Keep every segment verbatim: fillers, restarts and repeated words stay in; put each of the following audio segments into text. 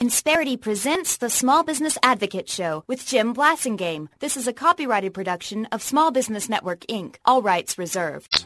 Insperity presents the Small Business Advocate Show with Jim Blasingame. This is a copyrighted production of Small Business Network, Incorporated. All rights reserved.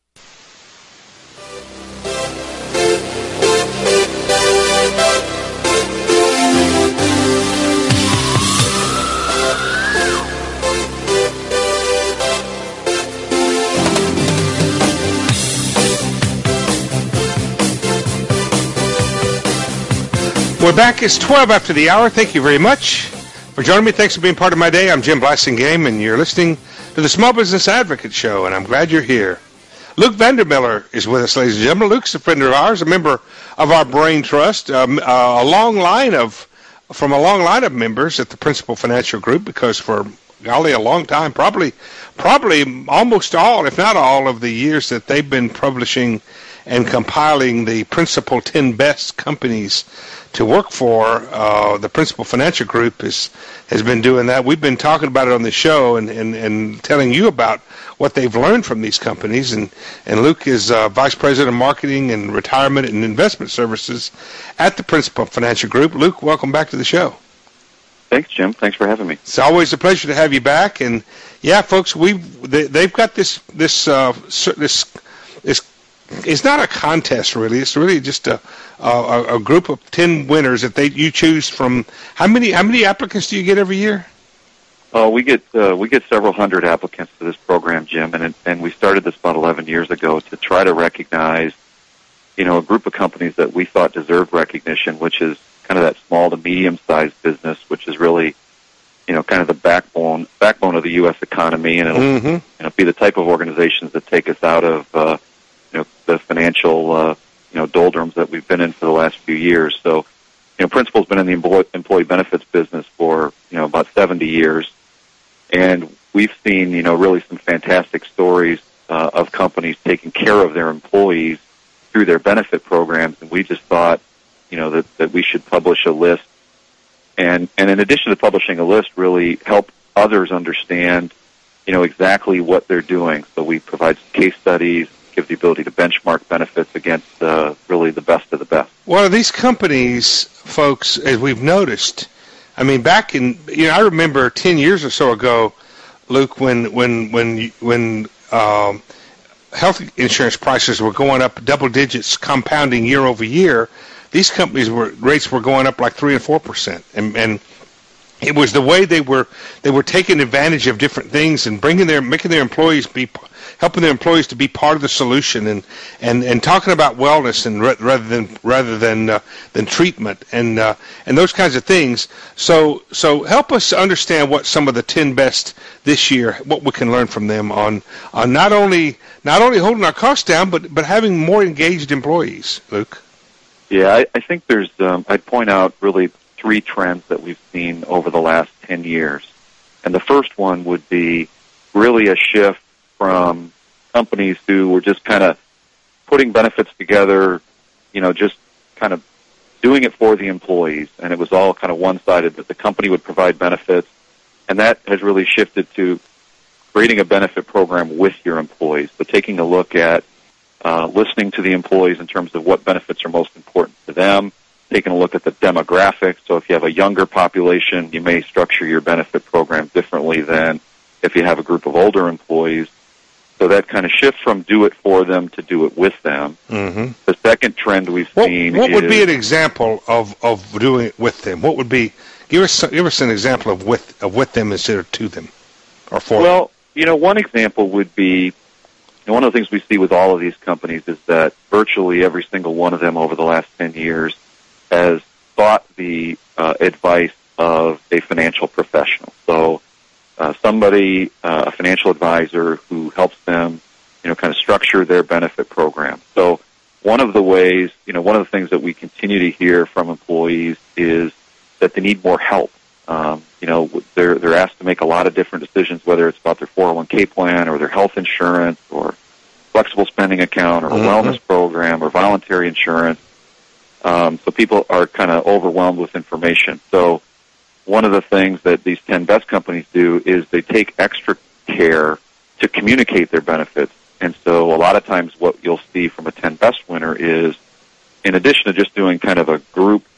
We're back. It's twelve after the hour. Thank you very much for joining me. Thanks for being part of my day. I'm Jim Blasingame, and you're listening to the Small Business Advocate Show, and I'm glad you're here. Luke Vandermiller is with us, ladies and gentlemen. Luke's a friend of ours, a member of our Brain Trust, um, uh, a long line of, from a long line of members at the Principal Financial Group, because for, golly, a long time, probably, probably almost all, if not all, of the years that they've been publishing and compiling the Principal ten Best Companies to work for, uh, the Principal Financial Group is, has been doing that. We've been talking about it on the show and, and, and telling you about what they've learned from these companies. And, and Luke is uh, Vice President of Marketing and Retirement and Investment Services at the Principal Financial Group. Luke, welcome back to the show. Thanks, Jim. Thanks for having me. It's always a pleasure to have you back. And, yeah, folks, we've, they, they've got this, this, uh, this, this, it's not a contest, really. It's really just a, a, a group of ten winners that they you choose from. How many how many applicants do you get every year? Uh, we get uh, we get several hundred applicants to this program, Jim, and and we started this about eleven years ago to try to recognize, you know, a group of companies that we thought deserved recognition, which is kind of that small to medium-sized business, which is really, you know, kind of the backbone backbone of the U S economy, and it'll mm-hmm. you know, be the type of organizations that take us out of uh, you know the financial uh, you know doldrums that we've been in for the last few years. So, you know, Principal's been in the employee, employee benefits business for you know about seventy years, and we've seen you know really some fantastic stories uh, of companies taking care of their employees through their benefit programs, and we just thought you know that, that we should publish a list, and and in addition to publishing a list, really help others understand you know exactly what they're doing. So we provide some case studies, give the ability to benchmark benefits against uh, really the best of the best. Well, these companies, folks, as we've noticed, I mean, back in, you know, I remember ten years or so ago, Luke, when when when when um, health insurance prices were going up double digits, compounding year over year, these companies were rates were going up like three and four percent, and and it was the way they were they were taking advantage of different things and bringing their making their employees be helping their employees to be part of the solution, and and, and talking about wellness and re- rather than rather than uh, than treatment and uh, and those kinds of things. So so help us understand what some of the ten best this year, what we can learn from them on on not only not only holding our costs down, but but having more engaged employees. Luke. Yeah, I, I think there's um, I'd point out really three trends that we've seen over the last ten years. And the first one would be really a shift from companies who were just kind of putting benefits together, you know, just kind of doing it for the employees. And it was all kind of one-sided, that the company would provide benefits. And that has really shifted to creating a benefit program with your employees. So taking a look at uh, listening to the employees in terms of what benefits are most important to them, taking a look at the demographics. So if you have a younger population, you may structure your benefit program differently than if you have a group of older employees. So that kind of shift from do it for them to do it with them. Mm-hmm. The second trend we've what, seen What is, would be an example of, of doing it with them? What would be, give us give us an example of with, of with them instead of to them or for well, them. you know, one example would be, you know, one of the things we see with all of these companies is that virtually every single one of them over the last ten years has sought the uh, advice of a financial professional. So uh, somebody, uh, a financial advisor who helps them, you know, kind of structure their benefit program. So one of the ways, you know, one of the things that we continue to hear from employees is that they need more help. Um, you know, they're they're asked to make a lot of different decisions, whether it's about their four oh one k plan or their health insurance or flexible spending account or a mm-hmm. wellness program or voluntary insurance. Um, so people are kind of overwhelmed with information. So one of the things that these ten best companies do is they take extra care to communicate their benefits. And so a lot of times what you'll see from a ten best winner is, in addition to just doing kind of a group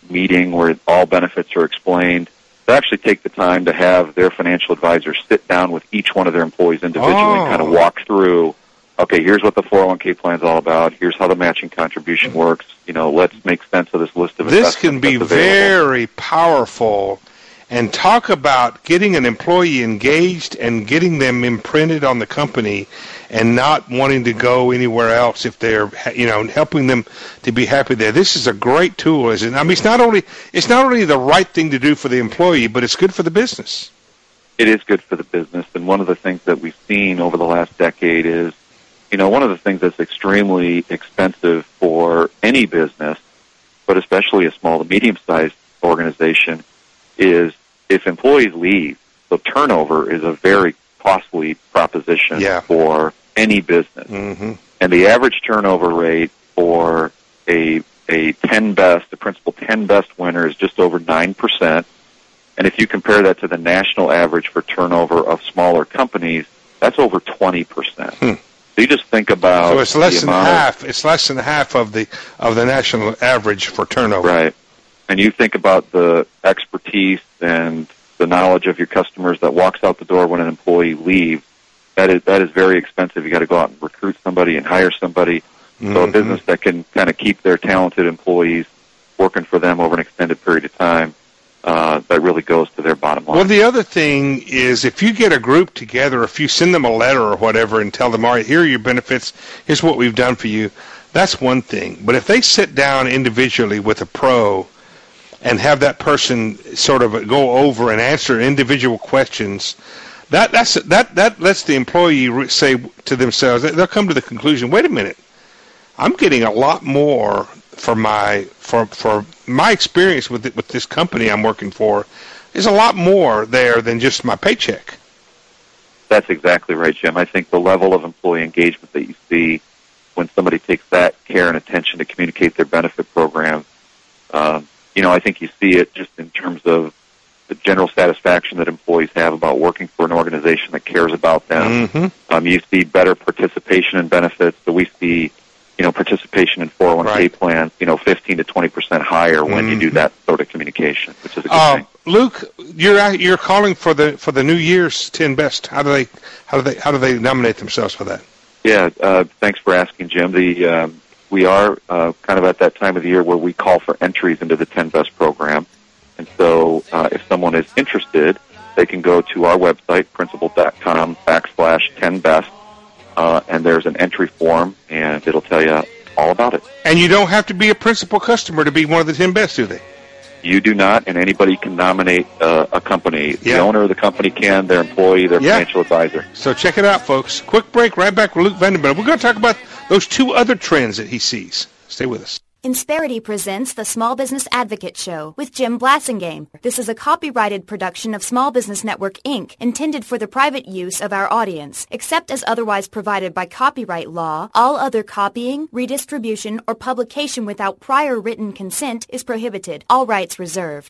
meeting where all benefits are explained, they actually take the time to have their financial advisor sit down with each one of their employees individually Oh. and kind of walk through, okay, here's what the four oh one k plan is all about. Here's how the matching contribution works. You know, let's make sense of this list of This can investments be that's available. very powerful. And talk about getting an employee engaged and getting them imprinted on the company and not wanting to go anywhere else if they're, you know, helping them to be happy there. This is a great tool, isn't it? I mean, it's not only it's not only the right thing to do for the employee, but it's good for the business. It is good for the business. And one of the things that we've seen over the last decade is, you know, one of the things that's extremely expensive for any business, but especially a small to medium-sized organization, is if employees leave. So turnover is a very costly proposition Yeah. for any business. Mm-hmm. And the average turnover rate for a a ten best, a principal ten best winner is just over nine percent. And if you compare that to the national average for turnover of smaller companies, that's over twenty percent. Hmm. So you just think about So it's less the than amount of- half. It's less than half of the of the national average for turnover. Right. And you think about the expertise and the knowledge of your customers that walks out the door when an employee leaves. That is that is very expensive. You got to go out and recruit somebody and hire somebody. Mm-hmm. So a business that can kind of keep their talented employees working for them over an extended period of time, uh, that really goes to their bottom line. Well, the other thing is if you get a group together, if you send them a letter or whatever and tell them, all right, here are your benefits, here's what we've done for you, that's one thing. But if they sit down individually with a pro and have that person sort of go over and answer individual questions, that that's that that lets the employee re- say to themselves, they'll come to the conclusion, wait a minute, I'm getting a lot more for my for for my experience with it, with this company I'm working for. There's a lot more there than just my paycheck. That's exactly right, Jim. I think the level of employee engagement that you see when somebody takes that care and attention to communicate their benefit program, um, you know, I think you see it just in terms of the general satisfaction that employees have about working for an organization that cares about them. Mm-hmm. Um, you see better participation in benefits. So we see, you know, participation in four oh one k Right. plans, you know, fifteen to twenty percent higher when you do Mhm. that sort of communication, which is a good Uh, thing. Luke, you're out- you're calling for the for the New Year's ten best. How do they how do they how do they nominate themselves for that? Yeah, uh, thanks for asking, Jim. The um, we are uh, kind of at that time of the year where we call for entries into the ten best program. And so uh, if someone is interested, they can go to our website, principal.com backslash 10best, uh, and there's an entry form, and it'll tell you all about it. And you don't have to be a principal customer to be one of the ten best, do they? You do not, and anybody can nominate uh, a company. Yeah. The owner of the company can, their employee, their Yeah. financial advisor. So check it out, folks. Quick break, right back with Luke Vanderbilt. We're going to talk about those two other trends that he sees. Stay with us. Insperity presents the Small Business Advocate Show with Jim Blassingame. This is a copyrighted production of Small Business Network, Incorporated, intended for the private use of our audience. Except as otherwise provided by copyright law, all other copying, redistribution, or publication without prior written consent is prohibited. All rights reserved.